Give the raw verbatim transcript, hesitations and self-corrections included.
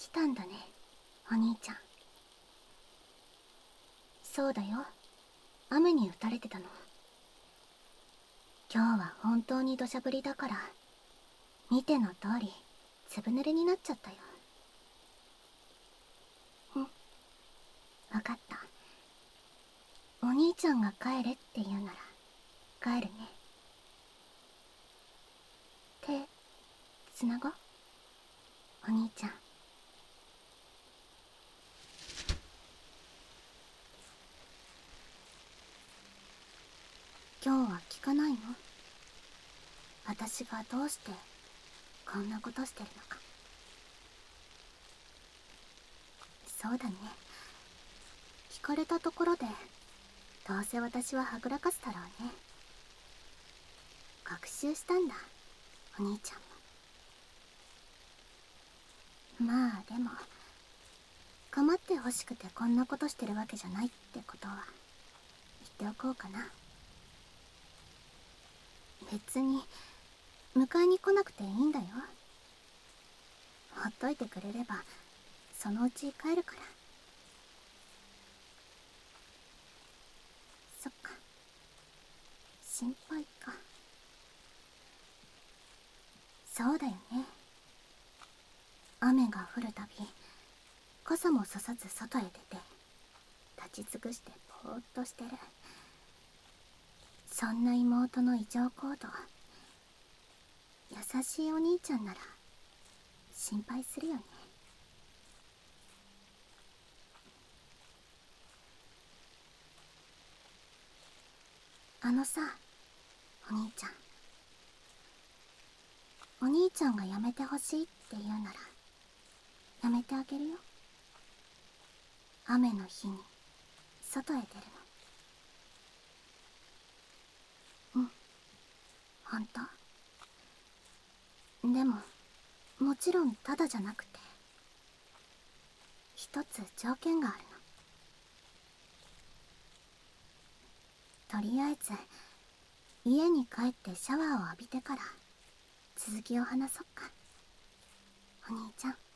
起きたんだね、お兄ちゃん。そうだよ、雨に打たれてたの。今日は本当に土砂降りだから、見ての通りずぶ濡れになっちゃったよ。うん、わかった。お兄ちゃんが帰れって言うなら帰るね。手つなごう、お兄ちゃん。今日は聞かないの？私がどうしてこんなことしてるのか。そうだね、聞かれたところでどうせ私ははぐらかすだろうね。学習したんだ、お兄ちゃんも。まあでも、構ってほしくてこんなことしてるわけじゃないってことは言っておこうかな。別に迎えに来なくていいんだよ。ほっといてくれればそのうち帰るから。そっか、心配か。そうだよね、雨が降るたび傘もささず外へ出て立ち尽くしてぼーっとしてる。そんな妹の異常行動、優しいお兄ちゃんなら心配するよね。あのさ、お兄ちゃん。お兄ちゃんがやめてほしいって言うならやめてあげるよ。雨の日に外へ出るの。うん、ほんと。でももちろんただじゃなくて一つ条件があるの。とりあえず家に帰ってシャワーを浴びてから続きを話そっか、お兄ちゃん。